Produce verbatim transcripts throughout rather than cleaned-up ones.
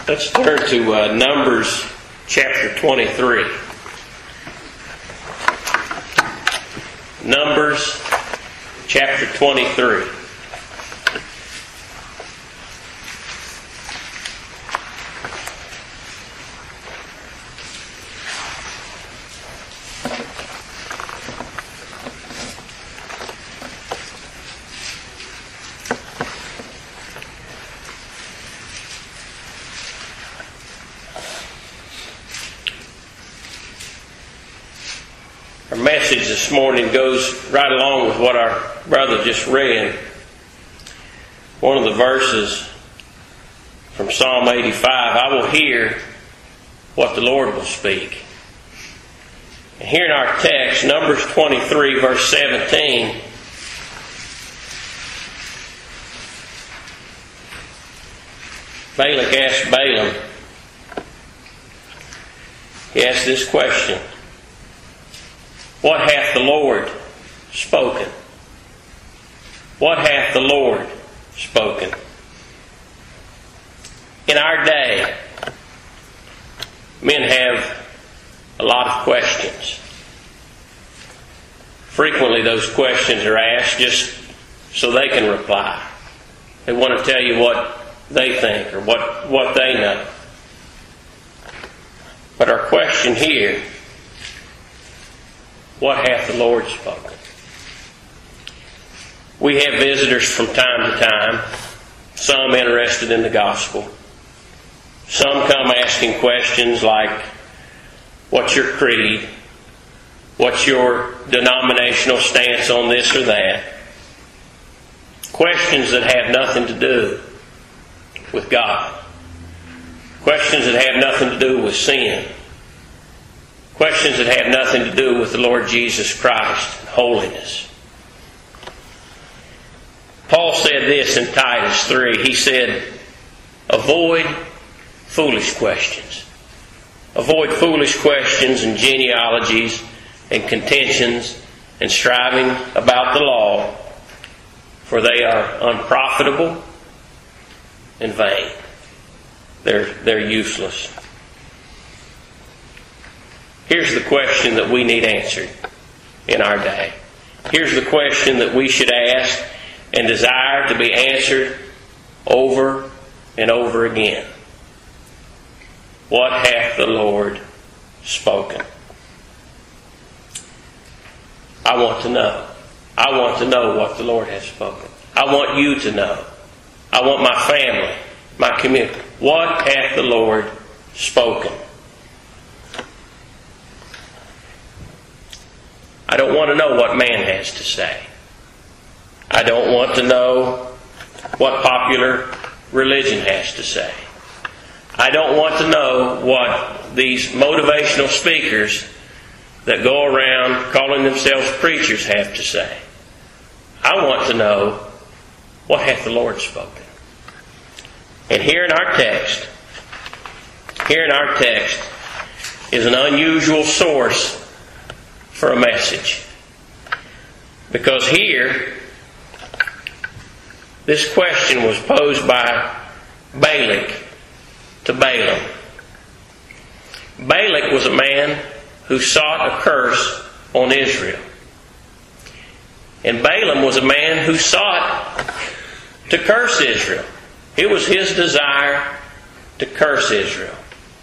Let's turn to uh, Numbers chapter twenty-three. Numbers chapter twenty-three. Our message this morning goes right along with what our brother just read. One of the verses from Psalm eighty-five, I will hear what the Lord will speak. And here in our text, Numbers twenty-three, verse seventeen, Balak asked Balaam, he asked this question: What hath the Lord spoken? What hath the Lord spoken? In our day, men have a lot of questions. Frequently those questions are asked just so they can reply. They want to tell you what they think or what, what they know. But our question here, what hath the Lord spoken? We have visitors from time to time, some interested in the gospel. Some come asking questions like, what's your creed? What's your denominational stance on this or that? Questions that have nothing to do with God. Questions that have nothing to do with sin. Questions that have nothing to do with the Lord Jesus Christ and holiness. Paul said this in Titus three. He said, avoid foolish questions. Avoid foolish questions and genealogies and contentions and striving about the law, for they are unprofitable and vain. They're, they're useless. Here's the question that we need answered in our day. Here's the question that we should ask and desire to be answered over and over again. What hath the Lord spoken? I want to know. I want to know what the Lord has spoken. I want you to know. I want my family, my community. What hath the Lord spoken? I don't want to know what man has to say. I don't want to know what popular religion has to say. I don't want to know what these motivational speakers that go around calling themselves preachers have to say. I want to know, what hath the Lord spoken? And here in our text, here in our text is an unusual source for a message. Because here, this question was posed by Balak to Balaam. Balak was a man who sought a curse on Israel. And Balaam was a man who sought to curse Israel. It was his desire to curse Israel.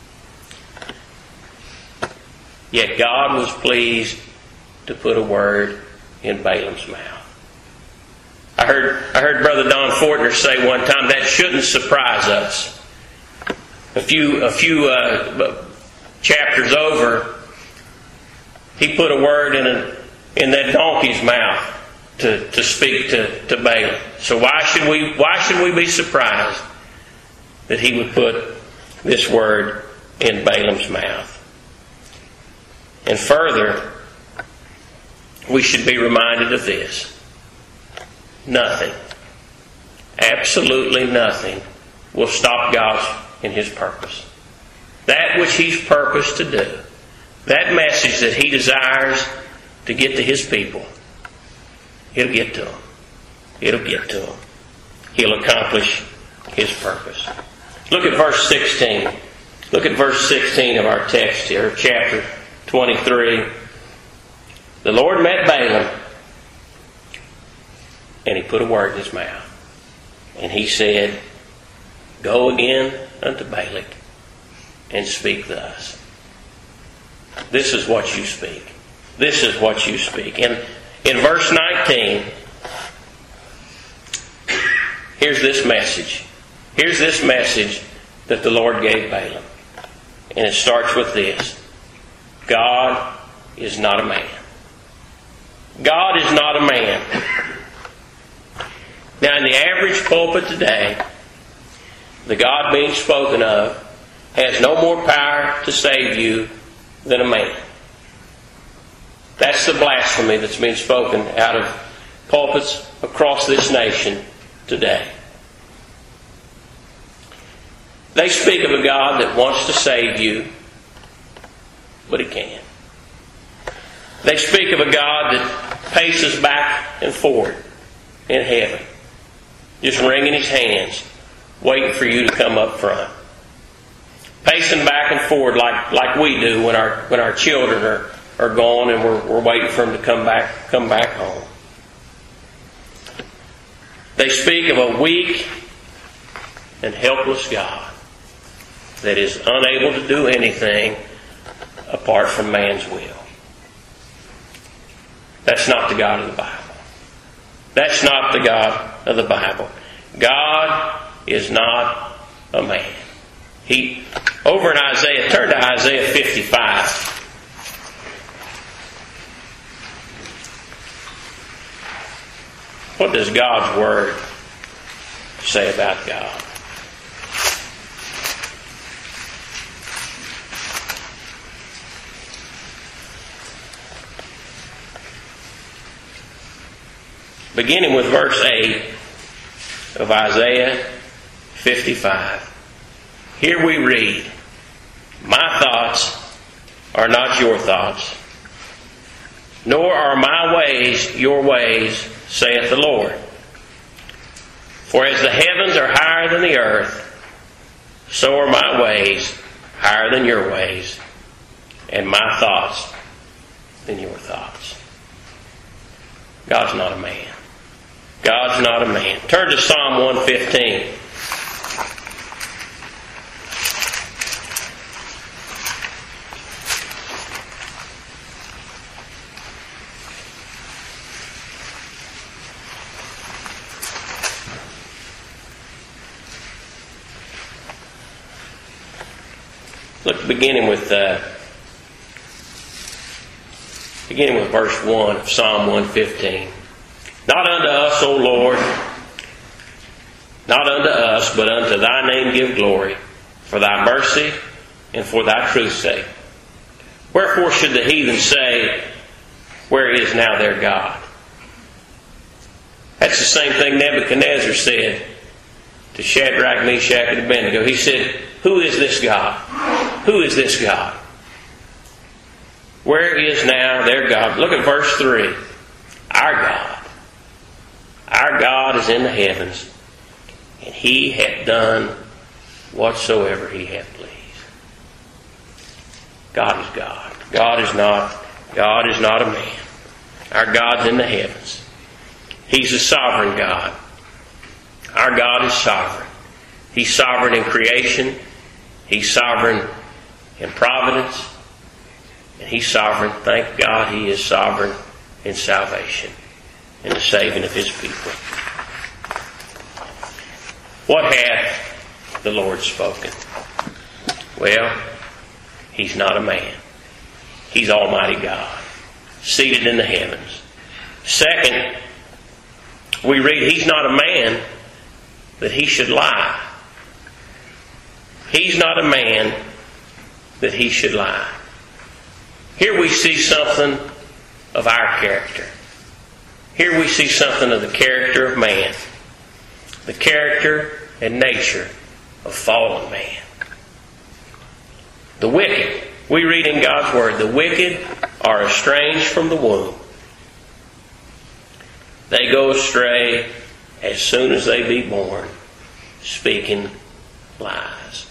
Yet God was pleased to put a word in Balaam's mouth. I heard I heard Brother Don Fortner say one time, that shouldn't surprise us. A few a few uh, chapters over, he put a word in a, in that donkey's mouth to, to speak to, to Balaam. So why should we why should we be surprised that he would put this word in Balaam's mouth? And further, we should be reminded of this. Nothing, absolutely nothing, will stop God in His purpose. That which He's purposed to do, that message that He desires to get to His people, it'll get to them. It'll get to them. He'll accomplish His purpose. Look at verse sixteen. Look at verse sixteen of our text here, chapter twenty-three. The Lord met Balaam, and he put a word in his mouth. And he said, Go again unto Balak, and speak thus. This is what you speak. This is what you speak. And in verse nineteen, here's this message. Here's this message that the Lord gave Balaam. And it starts with this. God is not a man. God is not a man. Now, in the average pulpit today, the God being spoken of has no more power to save you than a man. That's the blasphemy that's being spoken out of pulpits across this nation today. They speak of a God that wants to save you, but He can't. They speak of a God that paces back and forward in heaven, just wringing His hands, waiting for you to come up front. Pacing back and forward like, like we do when our when our children are, are gone and we're, we're waiting for them to come back come back home. They speak of a weak and helpless God that is unable to do anything apart from man's will. That's not the God of the Bible. That's not the God of the Bible. God is not a man. He, over in Isaiah, turn to Isaiah fifty-five. What does God's Word say about God? Beginning with verse eight of Isaiah fifty-five. Here we read, My thoughts are not your thoughts, nor are my ways your ways, saith the Lord. For as the heavens are higher than the earth, so are my ways higher than your ways, and my thoughts than your thoughts. God's not a man. God's not a man. Turn to Psalm one fifteen. Look, beginning with uh, beginning with verse one of Psalm one fifteen. Not unto us, O Lord, not unto us, but unto Thy name give glory, for Thy mercy and for Thy truth's sake. Wherefore should the heathen say, Where is now their God? That's the same thing Nebuchadnezzar said to Shadrach, Meshach, and Abednego. He said, Who is this God? Who is this God? Where is now their God? Look at verse three. Our God. Our God is in the heavens, and He hath done whatsoever He hath pleased. God is God. God is not, God is not a man. Our God's in the heavens. He's a sovereign God. Our God is sovereign. He's sovereign in creation. He's sovereign in providence. And He's sovereign, thank God He is sovereign in salvation and the saving of His people. What hath the Lord spoken? Well, He's not a man. He's Almighty God, seated in the heavens. Second, we read He's not a man that He should lie. He's not a man that He should lie. Here we see something of our character. Here we see something of the character of man. The character and nature of fallen man. The wicked, we read in God's Word, the wicked are estranged from the womb. They go astray as soon as they be born, speaking lies.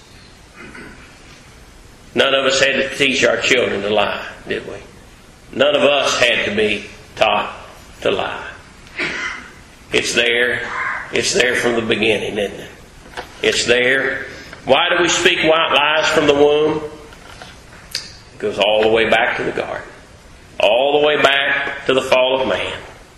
None of us had to teach our children to lie, did we? None of us had to be taught to lie. It's there. It's there from the beginning, isn't it? It's there. Why do we speak white lies from the womb? It goes all the way back to the garden. All the way back to the fall of man.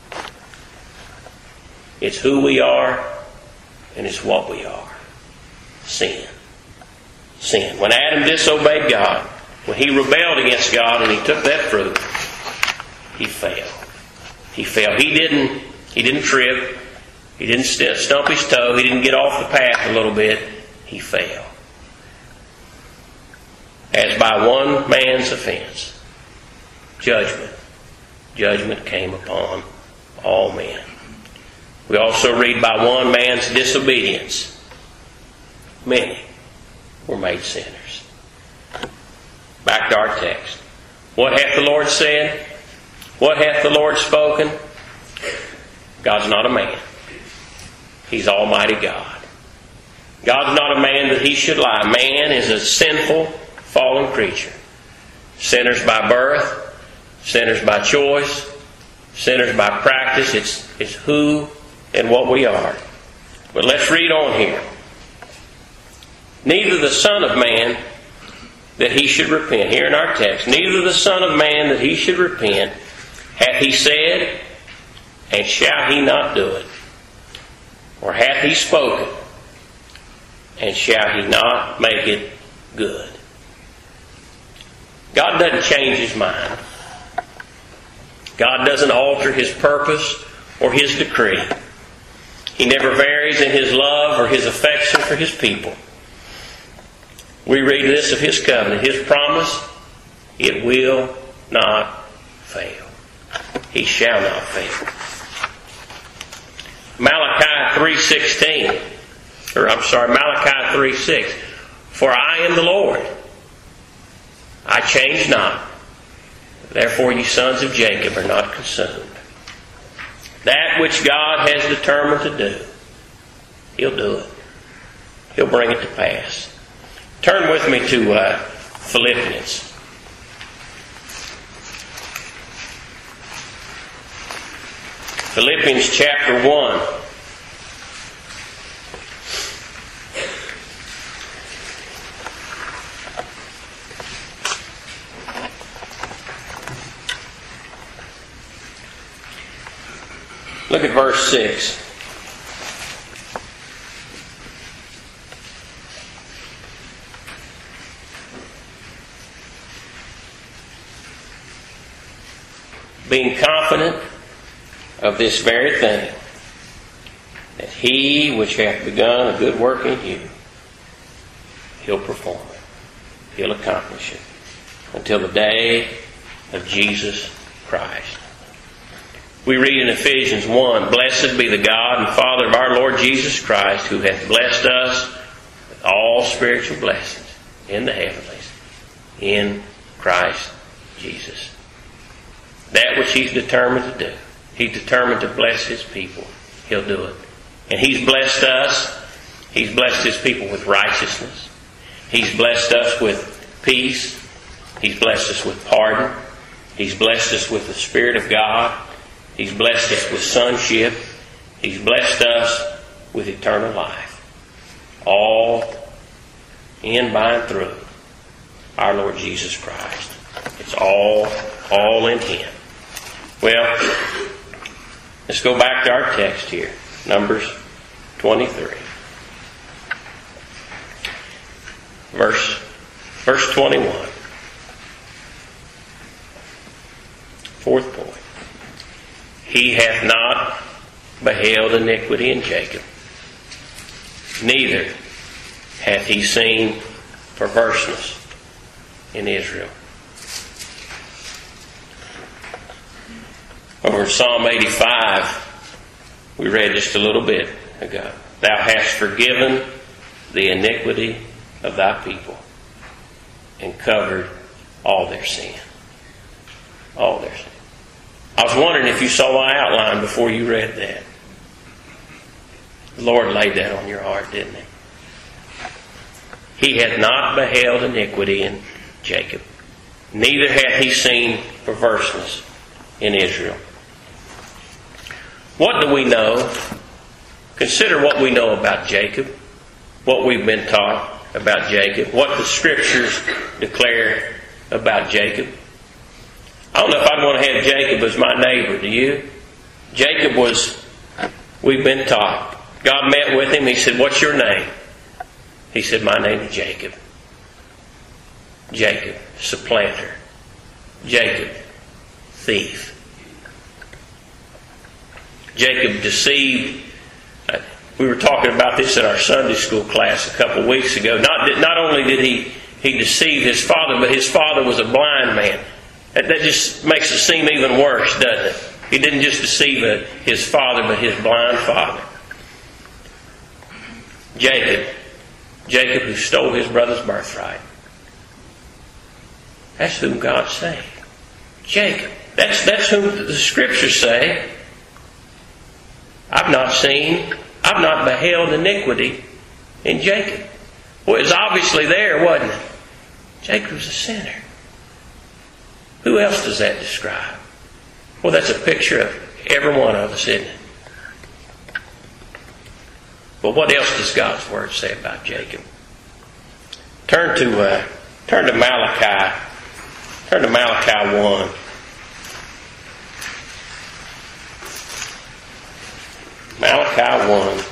It's who we are, and it's what we are. Sin. Sin. When Adam disobeyed God, when he rebelled against God and he took that fruit, he fell. He fell. He didn't, he didn't trip. He didn't stump his toe. He didn't get off the path a little bit. He fell. As by one man's offense, judgment. Judgment came upon all men. We also read by one man's disobedience, many were made sinners. Back to our text. What hath the Lord said? What hath the Lord spoken? God's not a man. He's Almighty God. God's not a man that he should lie. Man is a sinful, fallen creature. Sinners by birth, sinners by choice, sinners by practice. It's, it's who and what we are. But let's read on here. Neither the Son of Man that he should repent. Here in our text. Neither the Son of Man that he should repent. Hath he said, and shall he not do it? Or hath he spoken, and shall he not make it good? God doesn't change his mind. God doesn't alter his purpose or his decree. He never varies in his love or his affection for his people. We read this of his covenant, his promise, it will not fail. He shall not fail. Malachi three sixteen, or I'm sorry, Malachi three six. For I am the Lord. I change not. Therefore ye sons of Jacob are not consumed. That which God has determined to do, he'll do it. He'll bring it to pass. Turn with me to uh, Philippians. Philippians chapter one. Look at verse six. Being confident of this very thing, that he which hath begun a good work in you, he'll perform it. He'll accomplish it until the day of Jesus Christ. We read in Ephesians one, Blessed be the God and Father of our Lord Jesus Christ, who hath blessed us with all spiritual blessings in the heavenlies, in Christ Jesus. That which he's determined to do. He's determined to bless his people. He'll do it. And he's blessed us. He's blessed his people with righteousness. He's blessed us with peace. He's blessed us with pardon. He's blessed us with the Spirit of God. He's blessed us with sonship. He's blessed us with eternal life. All in, by, and through our Lord Jesus Christ. It's all, all in him. Well, let's go back to our text here. Numbers twenty-three. Verse, verse twenty-one. Fourth point. He hath not beheld iniquity in Jacob, neither hath he seen perverseness in Israel. Over in Psalm eighty-five, we read just a little bit ago. Thou hast forgiven the iniquity of thy people and covered all their sin. All their sin. I was wondering if you saw my outline before you read that. The Lord laid that on your heart, didn't he? he hath not beheld iniquity in Jacob, neither hath he seen perverseness in Israel. What do we know? Consider what we know about Jacob, what we've been taught about Jacob, what the Scriptures declare about Jacob. I don't know if I'd want to have Jacob as my neighbor, do you? Jacob was, we've been taught, God met with him, he said, "What's your name?" He said, "My name is Jacob." Jacob, supplanter. Jacob, thief. Jacob deceived. We were talking about this in our Sunday school class a couple of weeks ago. Not, not only did he, he deceive his father, but his father was a blind man. That, that just makes it seem even worse, doesn't it? He didn't just deceive his father, but his blind father. Jacob. Jacob who stole his brother's birthright. That's whom God saved. Jacob. That's, that's whom the Scriptures say. I've not seen, I've not beheld iniquity in Jacob. Well, it was obviously there, wasn't it? Jacob was a sinner. Who else does that describe? Well, that's a picture of every one of us, isn't it? But what else does God's Word say about Jacob? Turn to uh, turn to Malachi. Turn to Malachi one. Malachi one.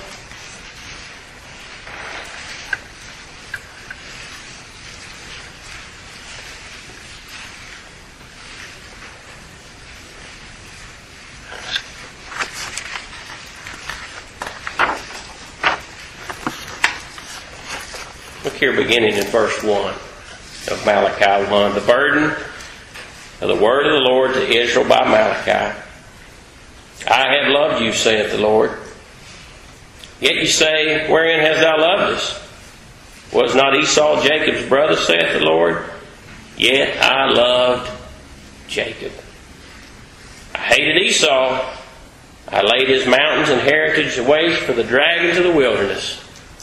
Look here, beginning in verse one of Malachi one. The burden of the word of the Lord to Israel by Malachi. I have loved you, saith the Lord. Yet you say, wherein hast thou loved us? Was not Esau Jacob's brother, saith the Lord? Yet I loved Jacob. I hated Esau. I laid his mountains and heritage waste for the dragons of the wilderness.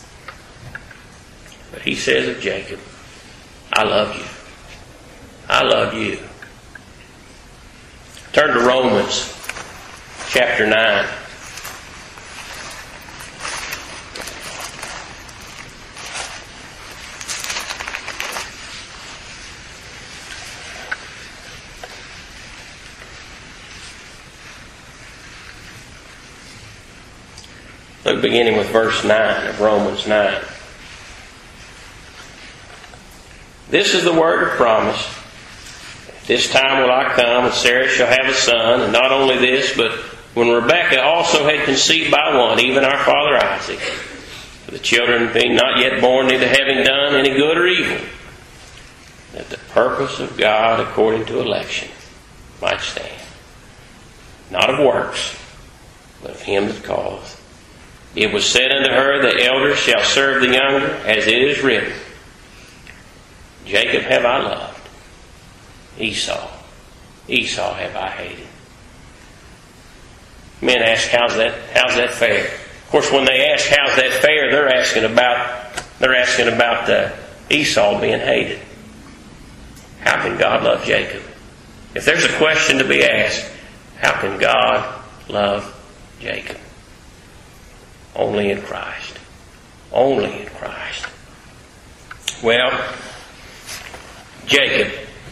But he says of Jacob, I love you. I love you. Turn to Romans chapter nine. Look, beginning with verse nine of Romans nine. This is the word of promise. This time will I come, and Sarah shall have a son. And not only this, but when Rebekah also had conceived by one, even our father Isaac, the children being not yet born, neither having done any good or evil, that the purpose of God according to election might stand. Not of works, but of him that calleth. It was said unto her, the elder shall serve the younger, as it is written, Jacob have I loved, Esau, Esau have I hated. Men ask, how's that, how's that fair? Of course, when they ask, how's that fair, they're asking about, they're asking about uh, Esau being hated. How can God love Jacob? If there's a question to be asked, how can God love Jacob? Only in Christ. Only in Christ. Well, Jacob,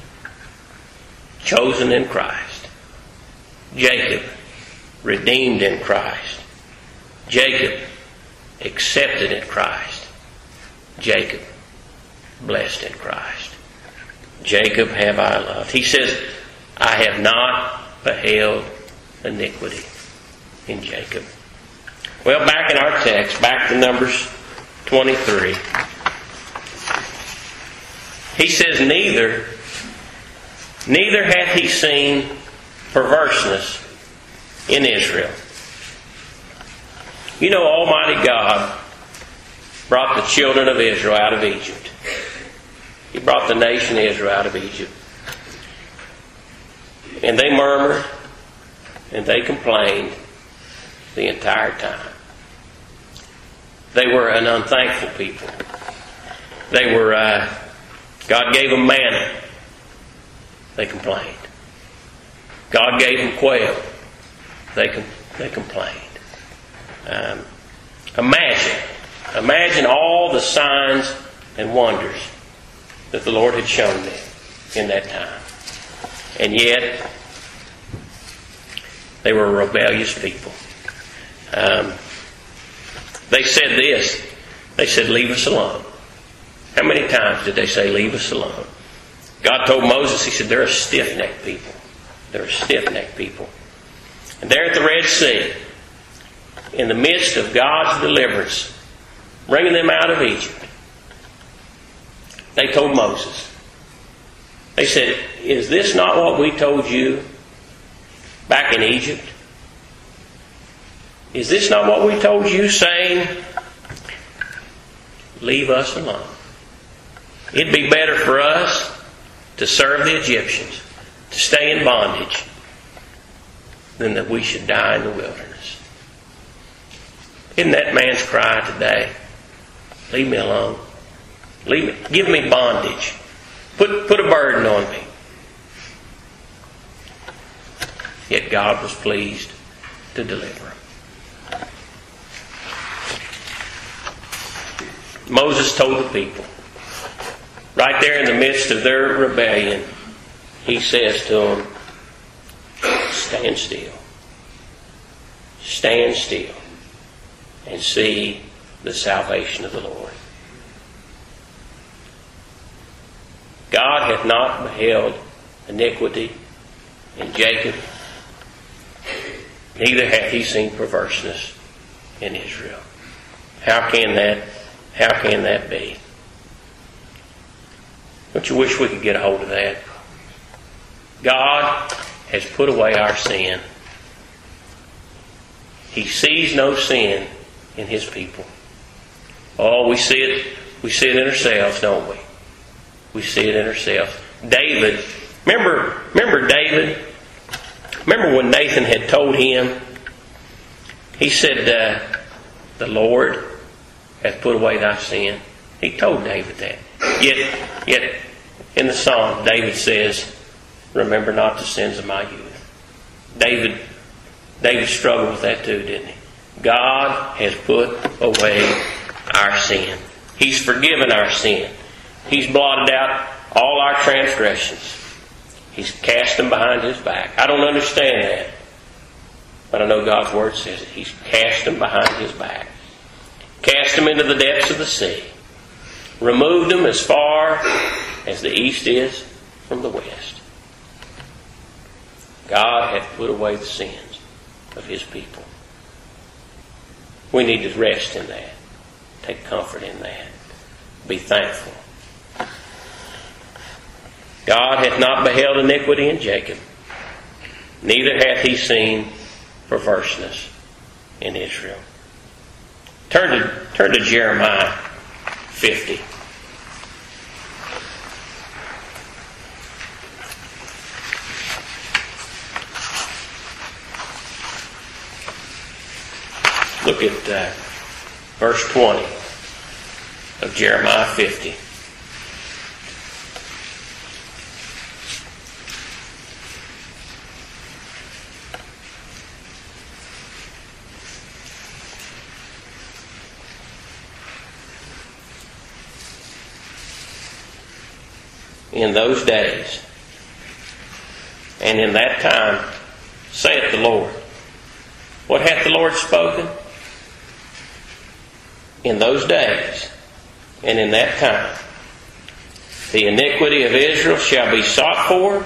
chosen in Christ. Jacob, redeemed in Christ. Jacob, accepted in Christ. Jacob, blessed in Christ. Jacob have I loved. He says, I have not beheld iniquity in Jacob. Well, back in our text, back to Numbers twenty-three. He says, neither, neither hath he seen perverseness in Israel. You know, Almighty God brought the children of Israel out of Egypt. He brought the nation Israel out of Egypt. And they murmured and they complained the entire time. They were an unthankful people. they were, uh, God gave them manna. They complained. God gave them quail. They com- they complained. Um, imagine, imagine all the signs and wonders that the Lord had shown them in that time. And yet, they were a rebellious people. Um, they said this. They said, leave us alone. How many times did they say, leave us alone? God told Moses, He said, they're a stiff-necked people. They're a stiff-necked people. And there at the Red Sea, in the midst of God's deliverance, bringing them out of Egypt, they told Moses, they said, is this not what we told you back in Egypt? Is this not what we told you, saying, leave us alone? It'd be better for us to serve the Egyptians, to stay in bondage, than that we should die in the wilderness. Isn't that man's cry today? Leave me alone. Leave me. Give me bondage. Put, put a burden on me. Yet God was pleased to deliver them. Moses told the people, right there in the midst of their rebellion, he says to them, stand still. Stand still and see the salvation of the Lord. God hath not beheld iniquity in Jacob, neither hath He seen perverseness in Israel. How can that, how can that be? Don't you wish we could get a hold of that? God has put away our sin. He sees no sin in His people. Oh, we see it, we see it in ourselves, don't we? We see it in ourselves. David, remember, remember David? Remember when Nathan had told him, he said, uh, the Lord hath put away thy sin. He told David that. Yet, yet in the Psalm, David says, remember not the sins of my youth. David, David struggled with that too, didn't he? God has put away our sin. He's forgiven our sin. He's blotted out all our transgressions. He's cast them behind His back. I don't understand that, but I know God's Word says it. He's cast them behind His back. Cast them into the depths of the sea. Removed them as far as the east is from the west. God hath put away the sins of His people. We need to rest in that. Take comfort in that. Be thankful. God hath not beheld iniquity in Jacob, neither hath He seen perverseness in Israel. Turn to, turn to Jeremiah fifty. Look at uh, verse twenty of Jeremiah fifty. In those days, and in that time, saith the Lord. What hath the Lord spoken? In those days, and in that time, the iniquity of Israel shall be sought for,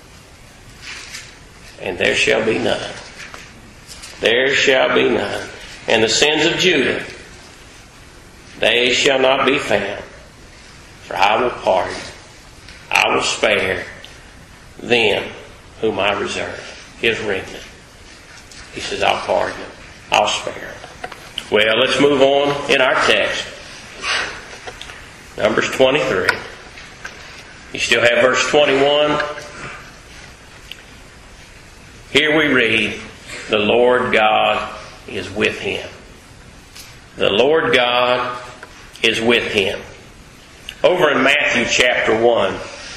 and there shall be none. There shall be none. And the sins of Judah, they shall not be found. For I will pardon, I will spare them whom I reserve, His remnant. He says, I'll pardon them. I'll spare them. Well, let's move on in our text. Numbers twenty-three. You still have verse twenty-one. Here we read, the Lord God is with him. The Lord God is with him. Over in Matthew chapter one,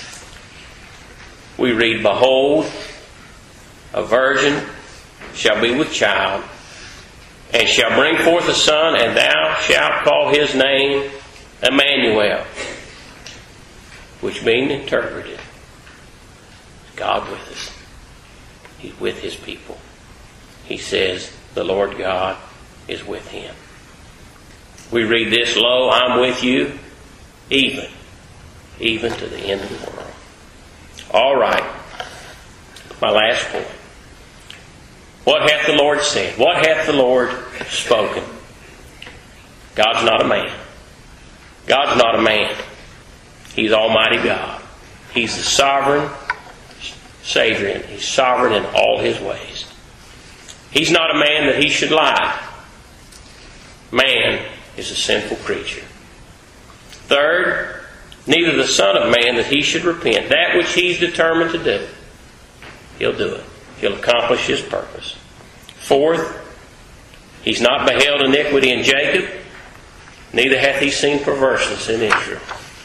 we read, "Behold, a virgin shall be with child, and shall bring forth a son, and thou shalt call his name Emmanuel," which being interpreted, God with us. He's with His people. He says, the Lord God is with him. We read this, "Lo, I'm with you, even, even to the end of the world." All right. My last point. What hath the Lord said? What hath the Lord spoken? God's not a man. God's not a man. He's Almighty God. He's the sovereign Savior, and He's sovereign in all His ways. He's not a man that He should lie. Man is a sinful creature. Third, neither the Son of Man that He should repent. That which He's determined to do, He'll do it. He'll accomplish His purpose. Fourth, He's not beheld iniquity in Jacob, neither hath He seen perverseness in Israel.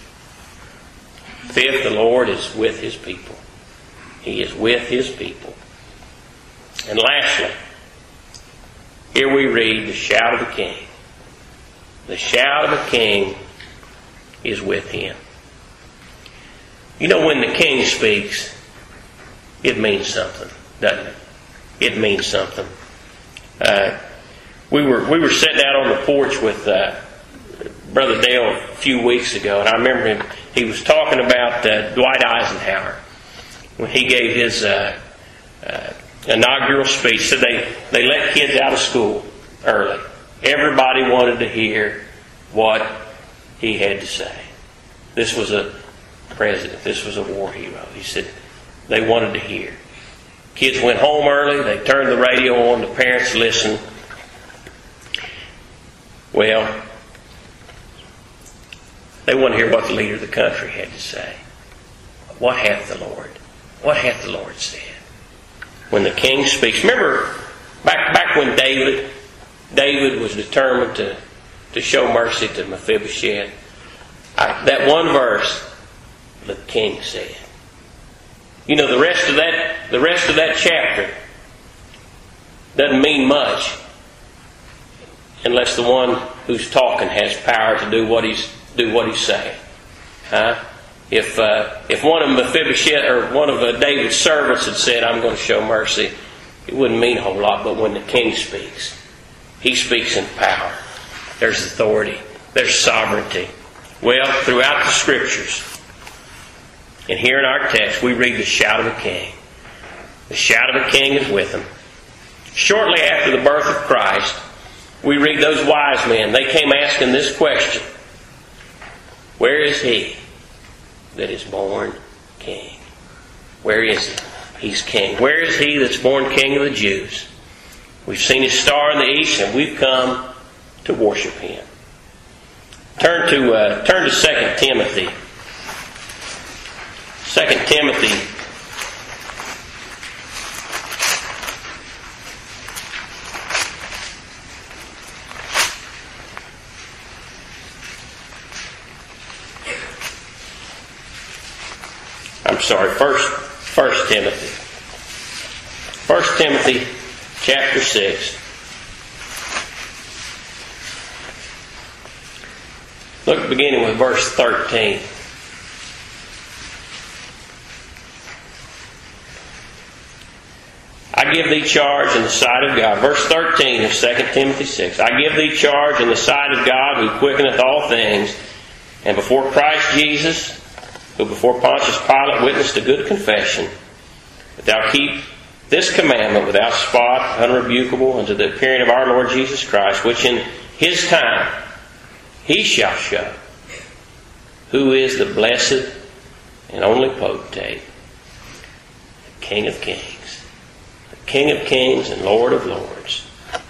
Fifth, the Lord is with His people. He is with His people. And lastly, here we read the shout of the King. The shout of the King is with Him. You know, when the King speaks, it means something, doesn't it? It means something. Uh, we were we were sitting out on the porch with uh, Brother Dale a few weeks ago, and I remember him. He was talking about uh, Dwight Eisenhower when he gave his uh, uh, inaugural speech. Said they they let kids out of school early. Everybody wanted to hear what he had to say. This was a president. This was a war hero. He said they wanted to hear. Kids went home early. They turned the radio on. The parents listened. Well, they wanted to hear what the leader of the country had to say. What hath the Lord? What hath the Lord said? When the King speaks. Remember, back back when David, David was determined to, to show mercy to Mephibosheth. I, that one verse, the King said. You know, the rest of that, the rest of that chapter doesn't mean much unless the one who's talking has power to do what he's do what he's saying. Huh? If uh, if one of Mephibosheth or one of uh, David's servants had said, "I'm going to show mercy," it wouldn't mean a whole lot. But when the King speaks, he speaks in power. There's authority. There's sovereignty. Well, throughout the Scriptures, and here in our text, we read the shout of the King. The shout of the King is with him. Shortly after the birth of Christ, we read those wise men. They came asking this question: where is He that is born King? Where is He? He's King. Where is He that's born King of the Jews? We've seen His star in the east, and we've come to worship Him. Turn to uh, turn to Second Timothy. Second Timothy. I'm sorry, first, First Timothy. First Timothy, chapter six. Look, beginning with verse thirteen. I give thee charge in the sight of God. Verse thirteen of Second Timothy six. I give thee charge in the sight of God, who quickeneth all things, and before Christ Jesus, who before Pontius Pilate witnessed a good confession, that thou keep this commandment without spot, unrebukable, unto the appearing of our Lord Jesus Christ, which in His time He shall show, who is the blessed and only potentate, the King of kings, the King of kings and Lord of lords,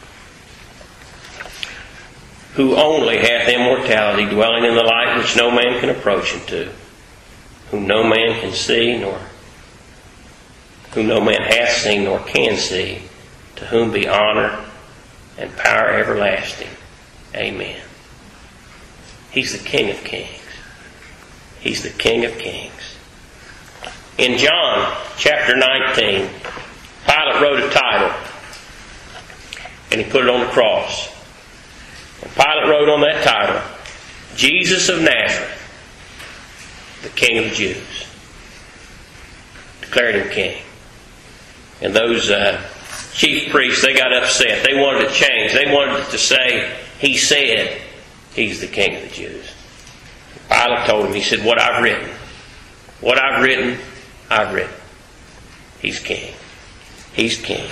who only hath immortality, dwelling in the light which no man can approach unto, whom no man can see, nor whom no man hath seen nor can see, to whom be honor and power everlasting. Amen. He's the King of kings. He's the King of Kings. In John chapter nineteen, Pilate wrote a title, and he put it on the cross. And Pilate wrote on that title, Jesus of Nazareth, the King of the Jews. Declared him king. And those uh, chief priests, they got upset. They wanted to change. They wanted to say, he said he's the King of the Jews. Pilate told him, he said, what I've written, what I've written, I've written. He's king. He's king.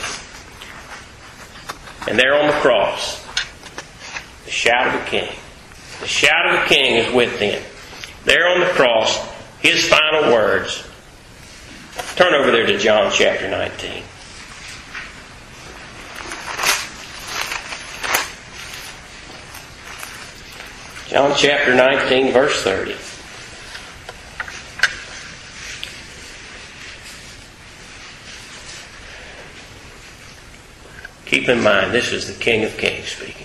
And there on the cross, the shout of a king. The shout of a king is with them. There on the cross, his final words. Turn over there to John chapter nineteen. John chapter nineteen, verse thirty. Keep in mind, this is the King of Kings speaking.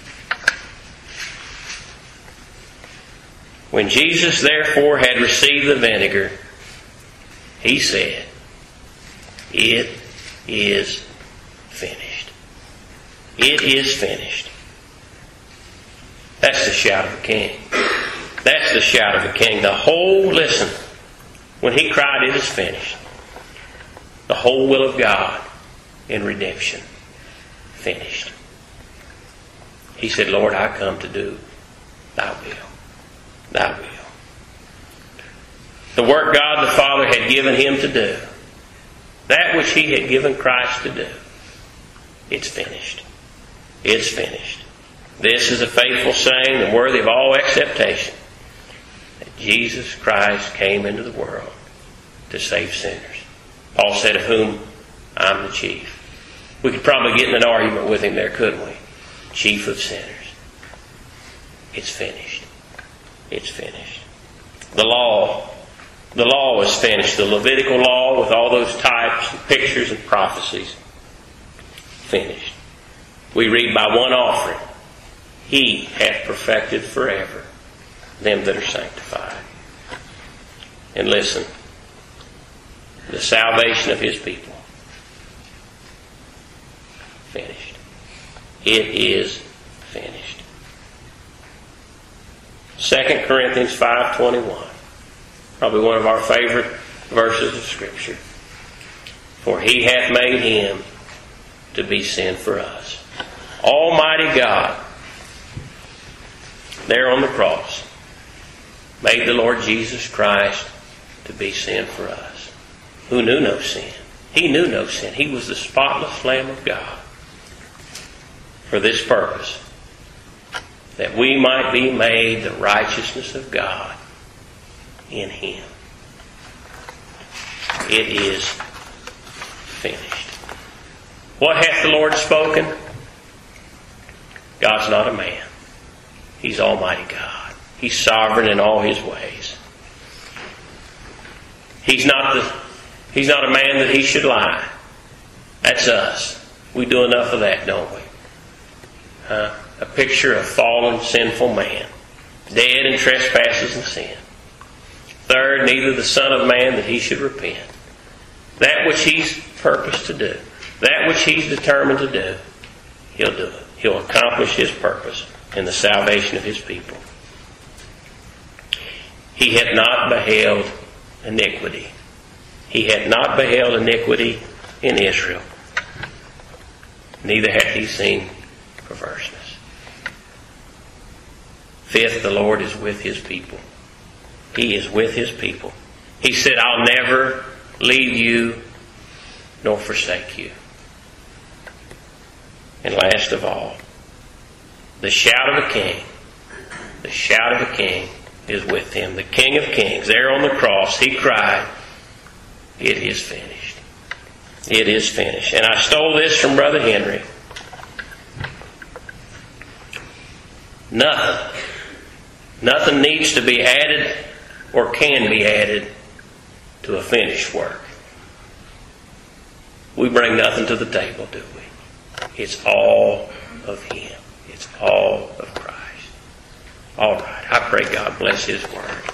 When Jesus therefore had received the vinegar, he said, it is finished. It is finished. That's the shout of a king. That's the shout of a king. The whole, listen, when he cried, it is finished. The whole will of God in redemption. Finished. He said, Lord, I come to do thy will. Thy will. The work God the Father had given him to do, that which he had given Christ to do, it's finished. It's finished. This is a faithful saying and worthy of all acceptation, that Jesus Christ came into the world to save sinners. Paul said, of whom I'm the chief. We could probably get in an argument with him there, couldn't we? Chief of sinners. It's finished. It's finished. The law, the law was finished. The Levitical law with all those types and pictures and prophecies, finished. We read, by one offering, he hath perfected forever them that are sanctified. And listen, the salvation of his people, finished. It is finished. Second Corinthians five twenty-one, probably one of our favorite verses of Scripture. For he hath made him to be sin for us. Almighty God, there on the cross, made the Lord Jesus Christ to be sin for us, who knew no sin. He knew no sin. He was the spotless Lamb of God. For this purpose, that we might be made the righteousness of God in him. It is finished. What hath the Lord spoken? God's not a man. He's Almighty God. He's sovereign in all his ways. He's not the, he's not a man that he should lie. That's us. We do enough of that, don't we? Uh, a picture of fallen, sinful man, dead in trespasses and sin. Third, neither the Son of Man that he should repent. That which he's purposed to do, that which he's determined to do, he'll do it. He'll accomplish his purpose in the salvation of his people. He had not beheld iniquity. He had not beheld iniquity in Israel. Neither hath he seen perverseness. Fifth, the Lord is with his people. He is with his people. He said, I'll never leave you nor forsake you. And last of all, the shout of a king, the shout of a king is with him. The King of Kings, there on the cross, he cried, it is finished. It is finished. And I stole this from Brother Henry. Nothing, nothing needs to be added or can be added to a finished work. We bring nothing to the table, do we? It's all of him. It's all of Christ. All right. I pray God bless his word.